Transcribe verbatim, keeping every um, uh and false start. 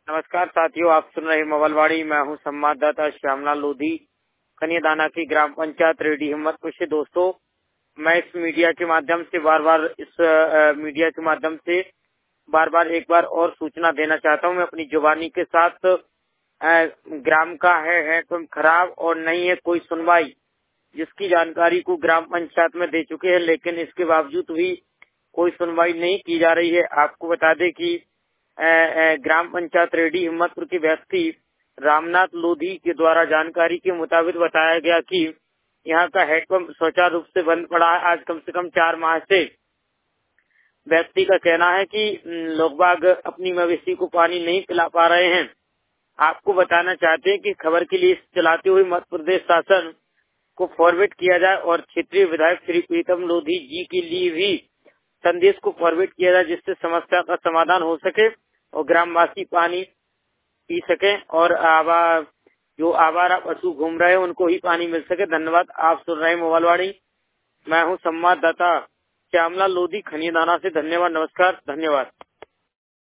नमस्कार साथियों, आप सुन रहे मोबाइलवाड़ी। मैं हूं संवाददाता श्यामलाल लोधी, खनियादाना की ग्राम पंचायत रेडी हिम्मतपुर से। दोस्तों, मैं इस मीडिया के माध्यम से बार बार इस आ, मीडिया के माध्यम से बार बार एक बार और सूचना देना चाहता हूं। मैं अपनी जुबानी के साथ आ, ग्राम का है है तुम खराब और नहीं है कोई सुनवाई, जिसकी जानकारी को ग्राम पंचायत में दे चुके हैं, लेकिन इसके बावजूद भी कोई सुनवाई नहीं की जा रही है। आपको बता दें कि ग्राम पंचायत रेडी हिम्मतपुर के व्यक्ति रामनाथ लोधी के द्वारा जानकारी के मुताबिक बताया गया कि यहाँ का हैंडपंप स्वचारू रूप से बंद पड़ा है आज कम से कम चार माह से। व्यक्ति का कहना है कि लोग बाग अपनी मवेशी को पानी नहीं पिला पा रहे हैं। आपको बताना चाहते हैं कि खबर के लिए चलाते हुए मध्य प्रदेश शासन को फॉरवर्ड किया जाए और क्षेत्रीय विधायक श्री प्रीतम लोधी जी के लिए भी संदेश को फॉरवर्ड किया जाए, जिससे समस्या का समाधान हो सके और ग्रामवासी पानी पी सके और आवा जो आवारा पशु घूम रहे हैं उनको ही पानी मिल सके। धन्यवाद। आप सुन रहे हैं मोबाइलवाड़ी। मैं हूं संवाददाता श्यामलाल लोधी, खनियादाना से। धन्यवाद, नमस्कार, धन्यवाद।